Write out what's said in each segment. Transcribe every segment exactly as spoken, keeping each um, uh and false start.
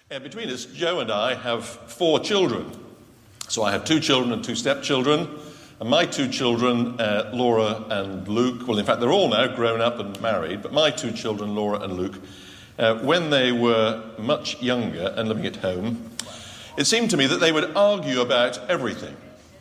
Uh, between us, Joe and I have four children. So I have two children and two stepchildren. And my two children, uh, Laura and Luke, well, in fact, they're all now grown up and married, but my two children, Laura and Luke, uh, when they were much younger and living at home, it seemed to me that they would argue about everything.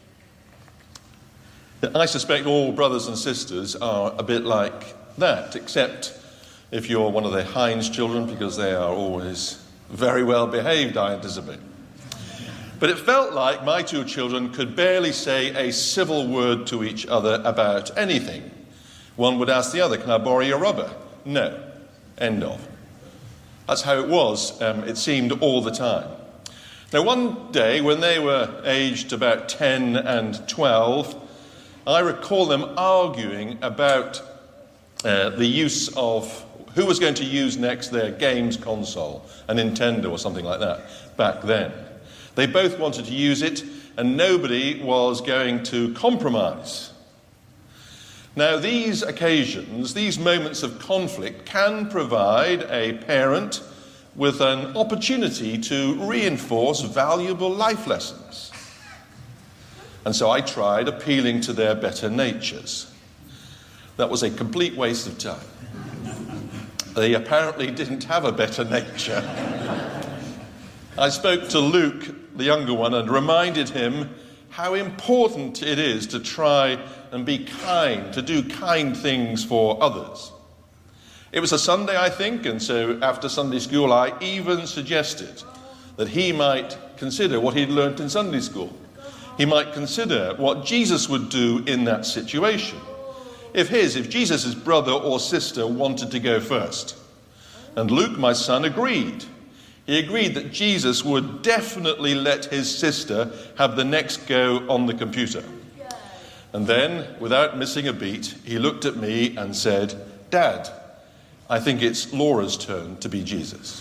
I suspect all brothers and sisters are a bit like that, except if you're one of the Heinz children, because they are always very well behaved, I anticipate. But it felt like my two children could barely say a civil word to each other about anything. One would ask the other, "Can I borrow your rubber?" "No." End of. That's how it was, um, it seemed, all the time. Now, one day, when they were aged about ten and twelve, I recall them arguing about uh, the use of who was going to use next their games console, a Nintendo or something like that, back then. They both wanted to use it, and nobody was going to compromise. Now, these occasions, these moments of conflict, can provide a parent with an opportunity to reinforce valuable life lessons. And so I tried appealing to their better natures. That was a complete waste of time. They apparently didn't have a better nature. I spoke to Luke, the younger one, and reminded him how important it is to try and be kind, to do kind things for others. It was a Sunday, I think, and so after Sunday school I even suggested that he might consider what he'd learnt in Sunday school. He might consider what Jesus would do in that situation. If his, if Jesus' brother or sister wanted to go first. And Luke, my son, agreed. He agreed that Jesus would definitely let his sister have the next go on the computer. And then, without missing a beat, he looked at me and said, "Dad, I think it's Laura's turn to be Jesus."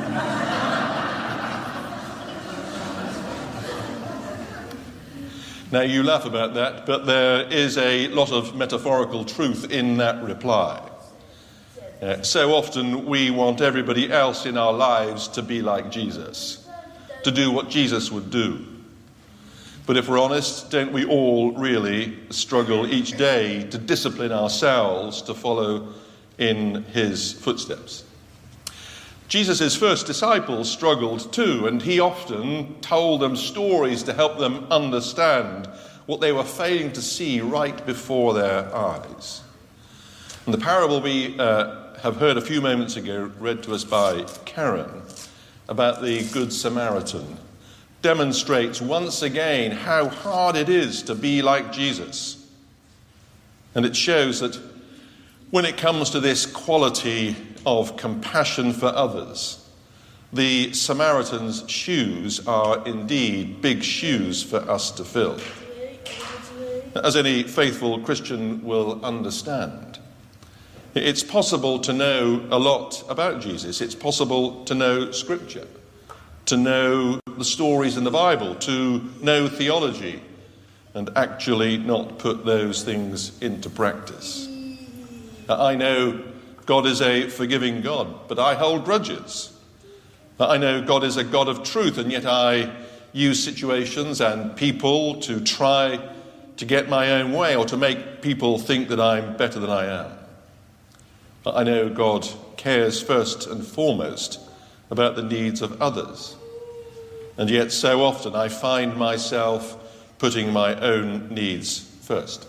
Now, you laugh about that, but there is a lot of metaphorical truth in that reply. Uh, so often we want everybody else in our lives to be like Jesus, to do what Jesus would do. But if we're honest, don't we all really struggle each day to discipline ourselves to follow in his footsteps? Jesus' first disciples struggled too, and he often told them stories to help them understand what they were failing to see right before their eyes. And the parable we uh, have heard a few moments ago, read to us by Karen, about the Good Samaritan, demonstrates once again how hard it is to be like Jesus. And it shows that when it comes to this quality of compassion for others, the Samaritan's shoes are indeed big shoes for us to fill. As any faithful Christian will understand, it's possible to know a lot about Jesus. It's possible to know Scripture, to know the stories in the Bible, to know theology, and actually not put those things into practice. I know God is a forgiving God, but I hold grudges. I know God is a God of truth, and yet I use situations and people to try to get my own way or to make people think that I'm better than I am. I know God cares first and foremost about the needs of others, and yet so often I find myself putting my own needs first.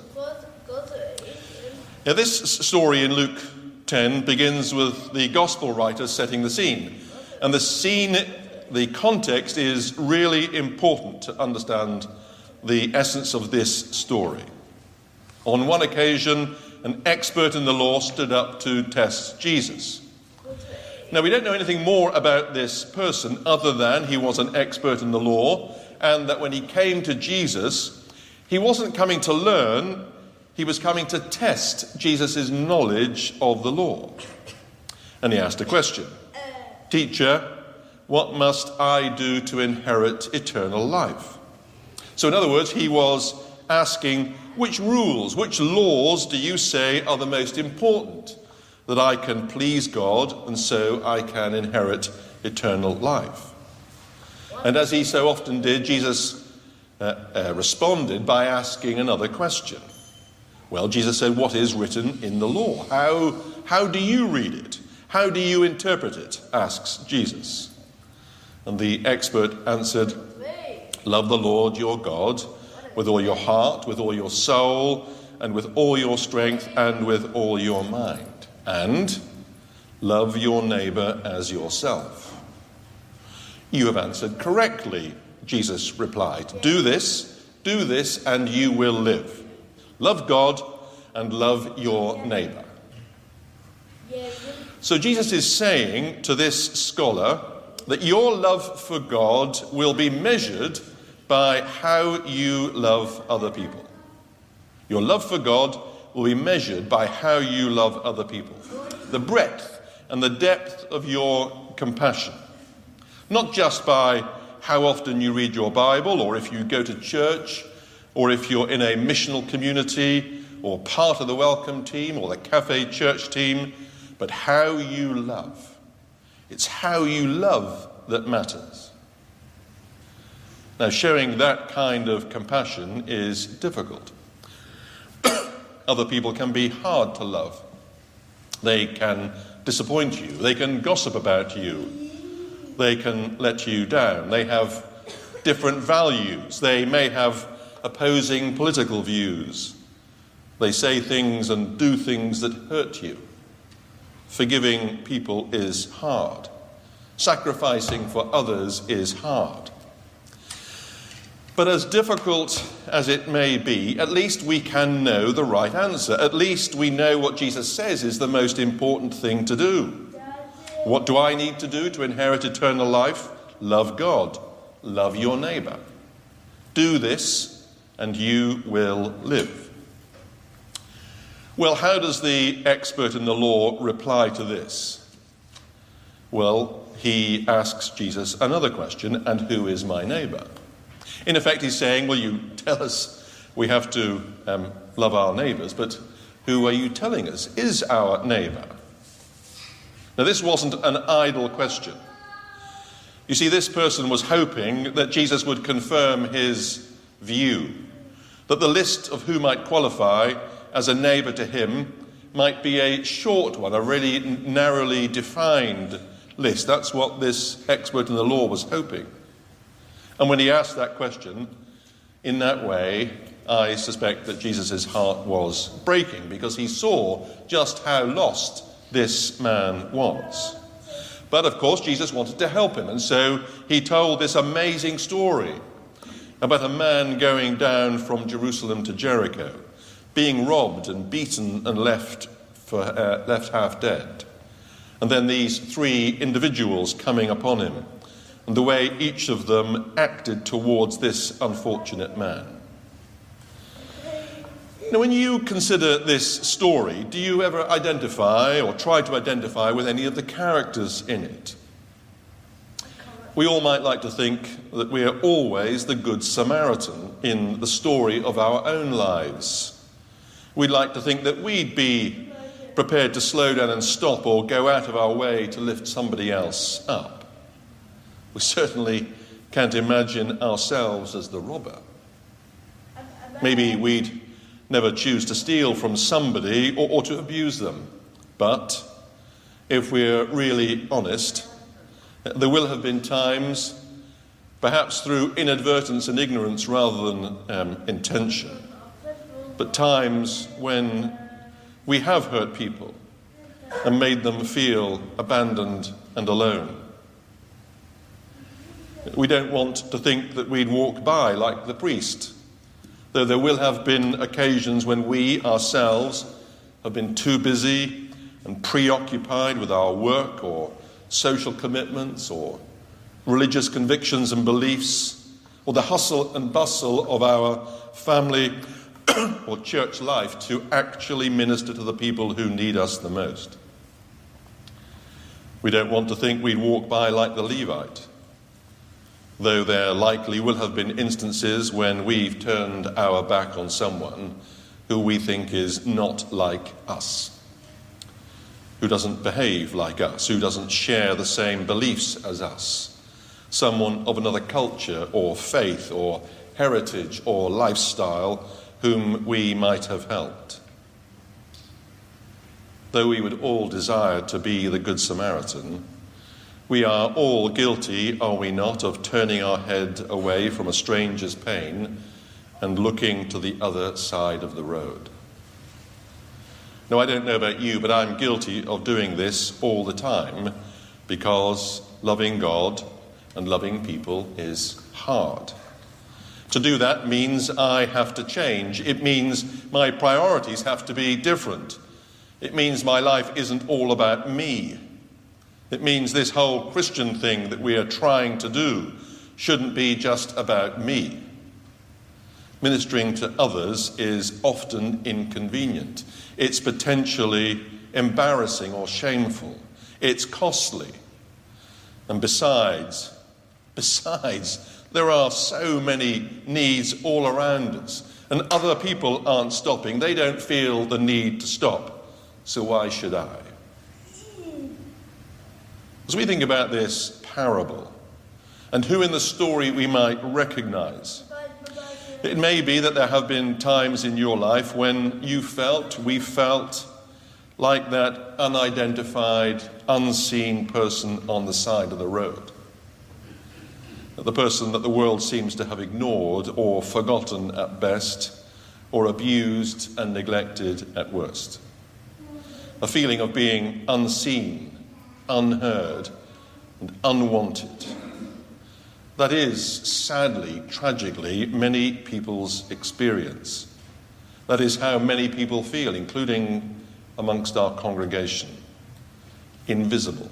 Now, this story in Luke ten begins with the gospel writer setting the scene. And the scene, the context, is really important to understand the essence of this story. On one occasion, an expert in the law stood up to test Jesus. Now, we don't know anything more about this person other than he was an expert in the law, and that when he came to Jesus, he wasn't coming to learn, he was coming to test Jesus' knowledge of the law. And he asked a question. "Teacher, what must I do to inherit eternal life?" So in other words, he was asking, which rules, which laws do you say are the most important, that I can please God and so I can inherit eternal life? And as he so often did, Jesus uh, uh, responded by asking another question. Well, Jesus said, what is written in the law? How, how do you read it? How do you interpret it? Asks Jesus. And the expert answered, love the Lord your God with all your heart, with all your soul, and with all your strength, and with all your mind. And love your neighbor as yourself. You have answered correctly, Jesus replied. Do this, do this, and you will live. Love God and love your neighbor. So Jesus is saying to this scholar that your love for God will be measured by how you love other people. Your love for God will be measured by how you love other people. The breadth and the depth of your compassion. Not just by how often you read your Bible, or if you go to church, or if you're in a missional community, or part of the welcome team, or the cafe church team, but how you love. It's how you love that matters. Now, showing that kind of compassion is difficult. Other people can be hard to love. They can disappoint you. They can gossip about you. They can let you down. They have different values. They may have opposing political views. They say things and do things that hurt you. Forgiving people is hard. Sacrificing for others is hard. But as difficult as it may be, at least we can know the right answer. At least we know what Jesus says is the most important thing to do. What do I need to do to inherit eternal life? Love God. Love your neighbor. Do this and you will live. Well, how does the expert in the law reply to this? Well, he asks Jesus another question, and who is my neighbor? In effect, he's saying, well, you tell us we have to um, love our neighbors, but who are you telling us is our neighbor? Now, this wasn't an idle question. You see, this person was hoping that Jesus would confirm his view, that the list of who might qualify as a neighbor to him might be a short one, a really narrowly defined list. That's what this expert in the law was hoping. And when he asked that question, in that way, I suspect that Jesus' heart was breaking, because he saw just how lost this man was. But of course, Jesus wanted to help him, and so he told this amazing story about a man going down from Jerusalem to Jericho, being robbed and beaten and left for uh, left half dead. And then these three individuals coming upon him, and the way each of them acted towards this unfortunate man. Now, when you consider this story, do you ever identify or try to identify with any of the characters in it? We all might like to think that we are always the Good Samaritan in the story of our own lives. We'd like to think that we'd be prepared to slow down and stop or go out of our way to lift somebody else up. We certainly can't imagine ourselves as the robber. Maybe we'd never choose to steal from somebody or, or to abuse them. But if we're really honest, there will have been times, perhaps through inadvertence and ignorance rather than um, intention, but times when we have hurt people and made them feel abandoned and alone. We don't want to think that we'd walk by like the priest, though there will have been occasions when we ourselves have been too busy and preoccupied with our work or social commitments or religious convictions and beliefs, or the hustle and bustle of our family or church life to actually minister to the people who need us the most. We don't want to think we'd walk by like the Levite, though there likely will have been instances when we've turned our back on someone who we think is not like us, who doesn't behave like us, who doesn't share the same beliefs as us. someone of another culture or faith or heritage or lifestyle whom we might have helped. Though we would all desire to be the Good Samaritan, we are all guilty, are we not, of turning our head away from a stranger's pain and looking to the other side of the road. Now, I don't know about you, but I'm guilty of doing this all the time because loving God and loving people is hard. To do that means I have to change. It means my priorities have to be different. It means my life isn't all about me. It means this whole Christian thing that we are trying to do shouldn't be just about me. Ministering to others is often inconvenient. It's potentially embarrassing or shameful. It's costly. And besides, besides, there are so many needs all around us, and other people aren't stopping. They don't feel the need to stop, so why should I? As we think about this parable, and who in the story we might recognize, it may be that there have been times in your life when you felt, we felt, like that unidentified, unseen person on the side of the road. The person that the world seems to have ignored or forgotten at best, or abused and neglected at worst. A feeling of being unseen, unheard, and unwanted. That is, sadly, tragically, many people's experience. That is how many people feel, including amongst our congregation. Invisible.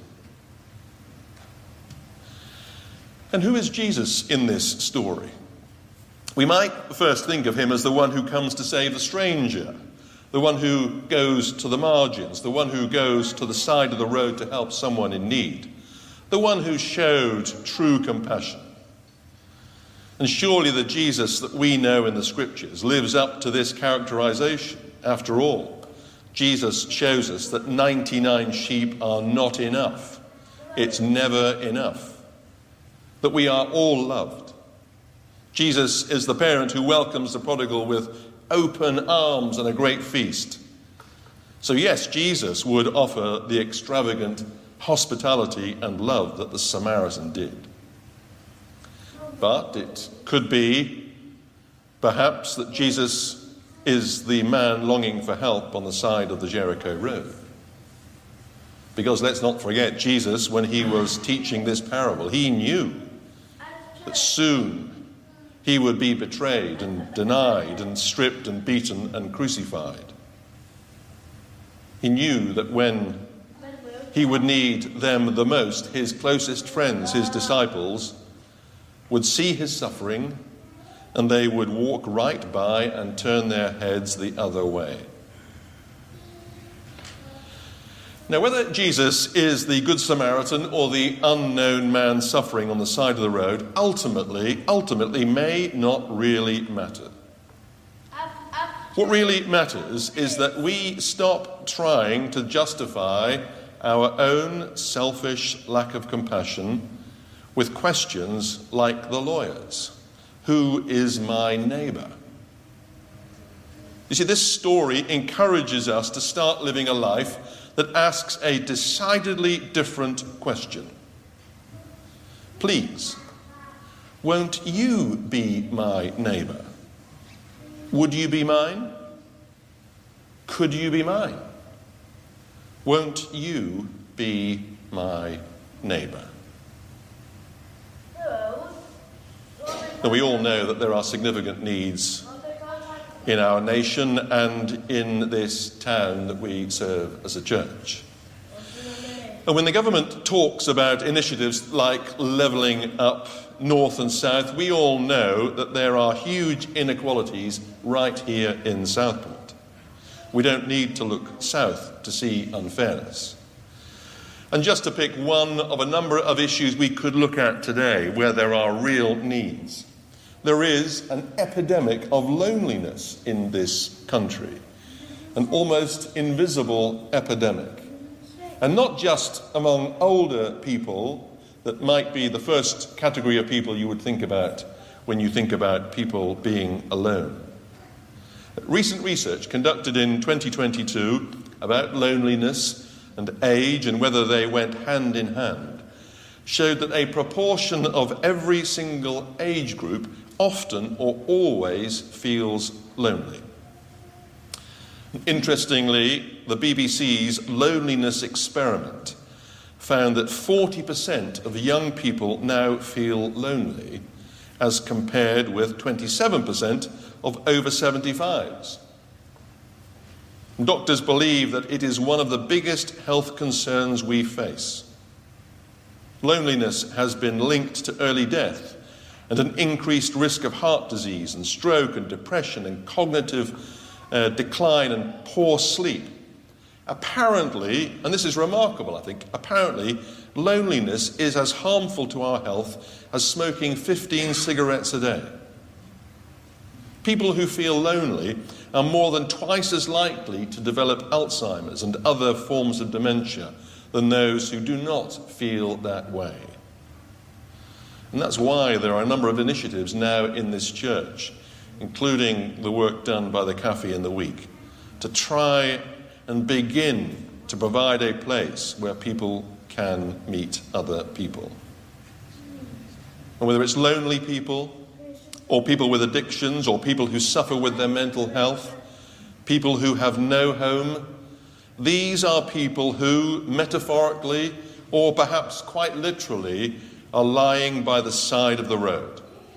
And who is Jesus in this story? We might first think of him as the one who comes to save the stranger, the one who goes to the margins, the one who goes to the side of the road to help someone in need, the one who showed true compassion. And surely the Jesus that we know in the Scriptures lives up to this characterization. After all, Jesus shows us that ninety-nine sheep are not enough. It's never enough. That we are all loved. Jesus is the parent who welcomes the prodigal with open arms and a great feast. So yes, Jesus would offer the extravagant hospitality and love that the Samaritan did. But it could be, perhaps, that Jesus is the man longing for help on the side of the Jericho road. Because let's not forget, Jesus, when he was teaching this parable, he knew that soon he would be betrayed and denied and stripped and beaten and crucified. He knew that when he would need them the most, his closest friends, his disciples, would see his suffering and they would walk right by and turn their heads the other way. Now, whether Jesus is the Good Samaritan or the unknown man suffering on the side of the road, ultimately, ultimately may not really matter. What really matters is that we stop trying to justify our own selfish lack of compassion with questions like the lawyers. Who is my neighbour? You see, this story encourages us to start living a life that asks a decidedly different question. Please, won't you be my neighbour? Would you be mine? Could you be mine? Won't you be my neighbour? Now, we all know that there are significant needs in our nation and in this town that we serve as a church. And when the government talks about initiatives like levelling up north and south, we all know that there are huge inequalities right here in Southport. We don't need to look south to see unfairness. And just to pick one of a number of issues we could look at today where there are real needs, there is an epidemic of loneliness in this country, an almost invisible epidemic. And not just among older people, that might be the first category of people you would think about when you think about people being alone. Recent research conducted in twenty twenty-two about loneliness and age and whether they went hand in hand showed that a proportion of every single age group often or always feels lonely. Interestingly, the B B C's loneliness experiment found that forty percent of young people now feel lonely, as compared with twenty-seven percent of over seventy-fives. Doctors believe that it is one of the biggest health concerns we face. Loneliness has been linked to early death and an increased risk of heart disease and stroke and depression and cognitive uh, decline and poor sleep. Apparently, and this is remarkable, I think, apparently loneliness is as harmful to our health as smoking fifteen cigarettes a day. People who feel lonely are more than twice as likely to develop Alzheimer's and other forms of dementia than those who do not feel that way. And that's why there are a number of initiatives now in this church, including the work done by the Cafe in the Week, to try and begin to provide a place where people can meet other people. And whether it's lonely people, or people with addictions, or people who suffer with their mental health, people who have no home, these are people who, metaphorically, or perhaps quite literally, are lying by the side of the road.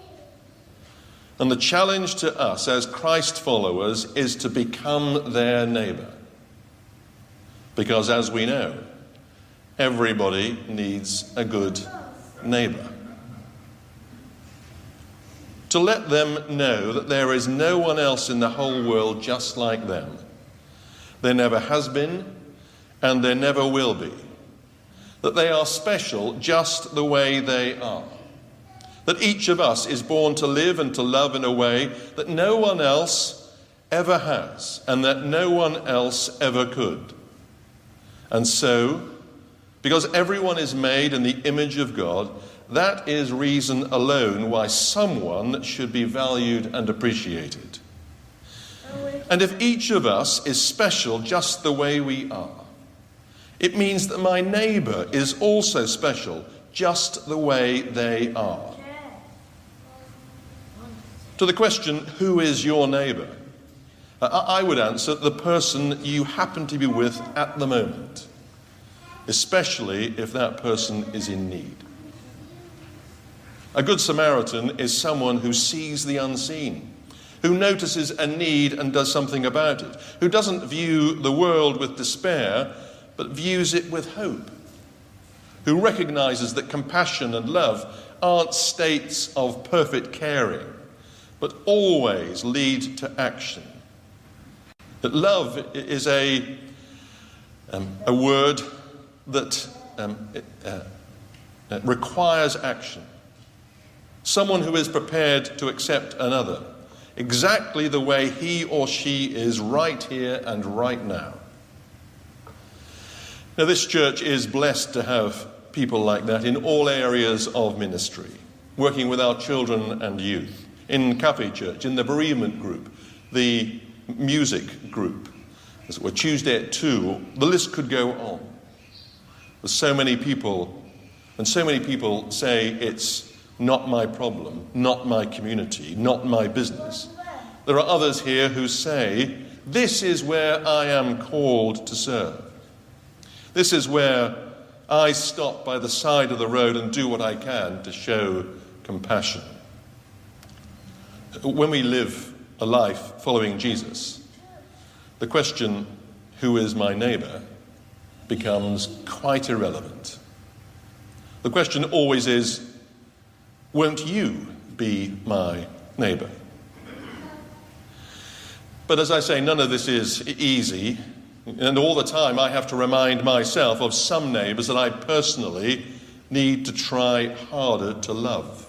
And the challenge to us as Christ followers is to become their neighbour. Because as we know, everybody needs a good neighbour. To let them know that there is no one else in the whole world just like them. There never has been, and there never will be. That they are special just the way they are. That each of us is born to live and to love in a way that no one else ever has, and that no one else ever could. And so, because everyone is made in the image of God, that is reason alone why someone should be valued and appreciated. And if each of us is special just the way we are, it means that my neighbour is also special just the way they are. To the question, who is your neighbour? I would answer, the person you happen to be with at the moment, especially if that person is in need. A good Samaritan is someone who sees the unseen, who notices a need and does something about it, who doesn't view the world with despair, but views it with hope, who recognises that compassion and love aren't states of perfect caring, but always lead to action. That love is a, um, a word that um, it, uh, uh, requires action. Someone who is prepared to accept another exactly the way he or she is right here and right now. Now, this church is blessed to have people like that in all areas of ministry, working with our children and youth, in Cafe Church, in the bereavement group, the music group, as it were, Tuesday at two. The list could go on. There's so many people, and so many people say it's not my problem, not my community, not my business. There are others here who say, this is where I am called to serve. This is where I stop by the side of the road and do what I can to show compassion. When we live a life following Jesus, the question, who is my neighbour, becomes quite irrelevant. The question always is, won't you be my neighbour? But as I say, none of this is easy, and all the time I have to remind myself of some neighbours that I personally need to try harder to love.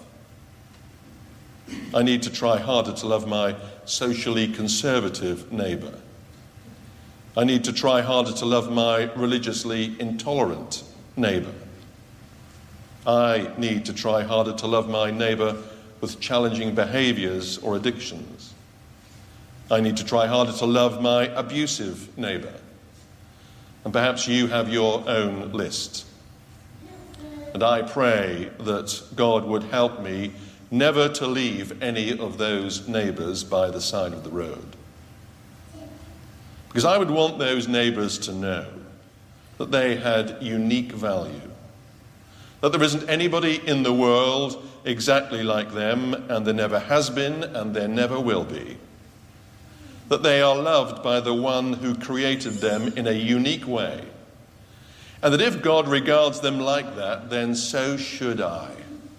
I need to try harder to love my socially conservative neighbour. I need to try harder to love my religiously intolerant neighbour. I need to try harder to love my neighbour with challenging behaviours or addictions. I need to try harder to love my abusive neighbour. And perhaps you have your own list. And I pray that God would help me never to leave any of those neighbours by the side of the road. Because I would want those neighbours to know that they had unique value, that there isn't anybody in the world exactly like them, and there never has been and there never will be, that they are loved by the one who created them in a unique way, and that if God regards them like that, then so should I.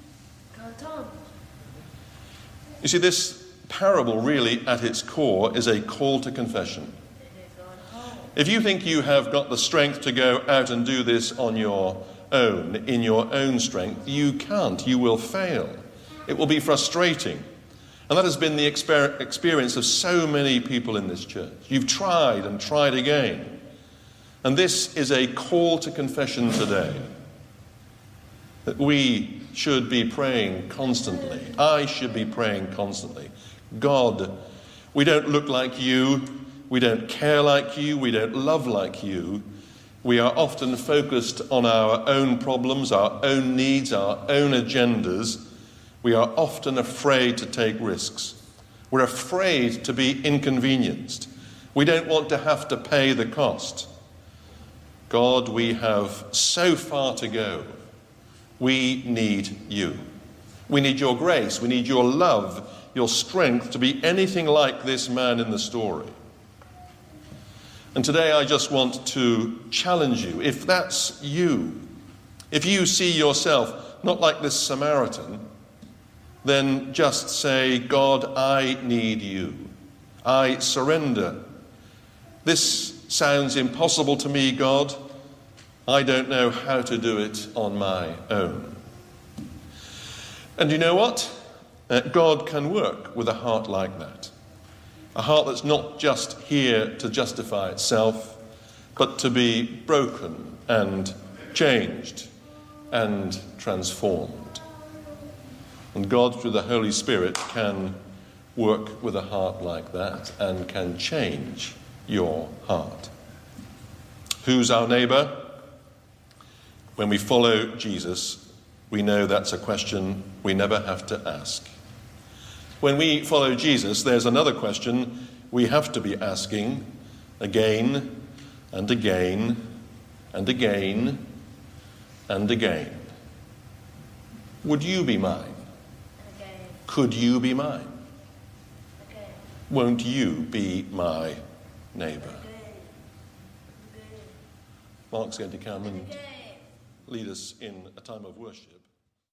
You see, this parable really at its core is a call to confession. If you think you have got the strength to go out and do this on your own, in your own strength, you can't. You will fail. It will be frustrating. And that has been the exper- experience of so many people in this church. You've tried and tried again. And this is a call to confession today. That we should be praying constantly. I should be praying constantly. God, we don't look like you. We don't care like you. We don't love like you. We are often focused on our own problems, our own needs, our own agendas. We are often afraid to take risks. We're afraid to be inconvenienced. We don't want to have to pay the cost. God, we have so far to go. We need you. We need your grace. We need your love, your strength to be anything like this man in the story. And today I just want to challenge you. If that's you, if you see yourself not like this Samaritan, then just say, God, I need you. I surrender. This sounds impossible to me, God. I don't know how to do it on my own. And you know what? Uh, God can work with a heart like that. A heart that's not just here to justify itself, but to be broken and changed and transformed. And God, through the Holy Spirit, can work with a heart like that and can change your heart. Who's our neighbour? When we follow Jesus, we know that's a question we never have to ask. When we follow Jesus, there's another question we have to be asking again and again and again and again. Would you be mine? Again. Could you be mine? Again. Won't you be my neighbour? Mark's going to come and lead us in a time of worship.